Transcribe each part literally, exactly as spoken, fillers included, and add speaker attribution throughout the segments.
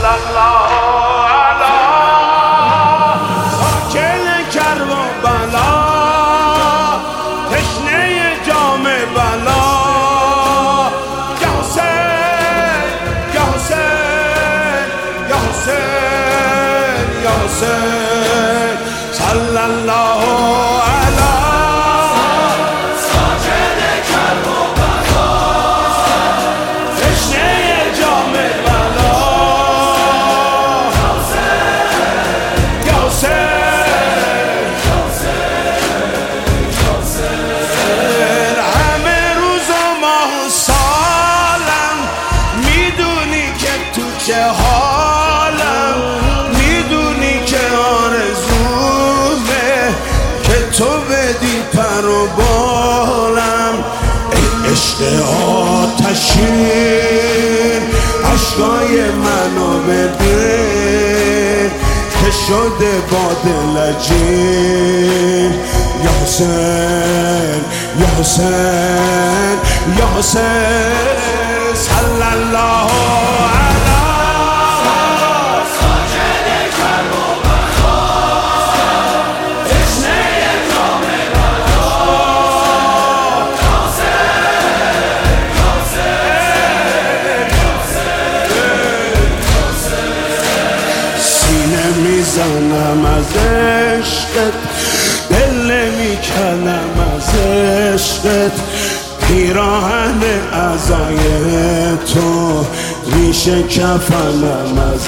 Speaker 1: الله علی ساکن کربلا، تشنه جام بلا. یا حسین یا حسین یا حسین یا حسین صلی الله علی ساکن کربلا، تشنه جام بلا. یا حسین یا حسین همه روز و ماه و سالم میدونی که تو چه حالم، میدونی که آرزومه که تو بدی پر و بالم. ای عشق آتشین عشقای منو ببین که شده باد لجین. یا حسین یا حسین یا حسین صلی الله علی ساکن کربلا، تشنه جام بلا. یا حسین یا حسین یا حسین سینه میزنم از عشقت، دل نمیکنم از عشقت. پیراهن عزای تو ریشه کفنم از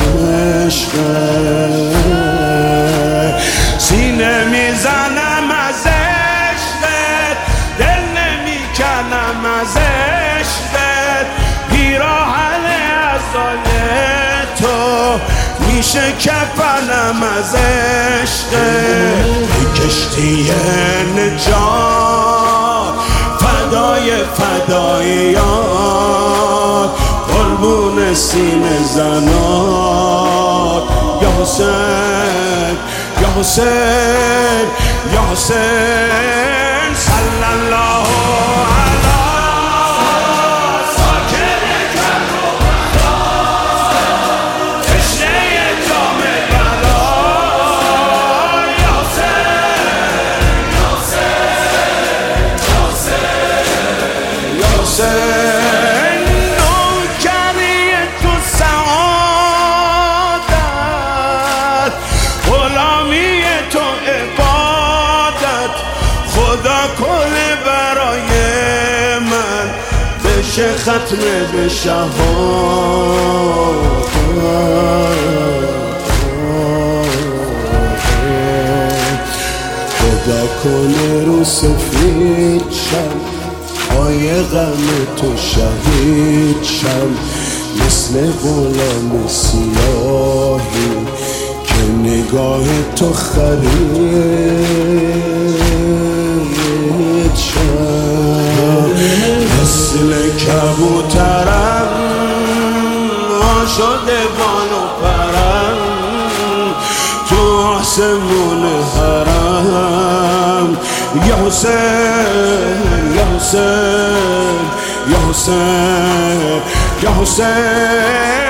Speaker 1: عشقت. سینه میزنم از عشقت، دل نمیکنم از عشقت. پیراهن عزای تو میشه کفنم از عشقت. ای کشتی نجات فدای فداییات، قربون سینه زنات. یا حسین یا حسین یا حسین صلی الله علی ساکن کربلا، تشنه جام بلا. یا حسین یا حسین یا حسین یا حسین نوکری تو سعادت، غلامی تو عبادت. خدا کنه برای من بشه ختم به شهادت. خدا کنه رو سفید شم، پای غم تو شهید شم. مثل غلام سیاهی که نگاه تو خرید شم. مثل کبوترم شده بانو پرم تو آسمون حرم. یا حسین یا حسین یا حسین یا حسین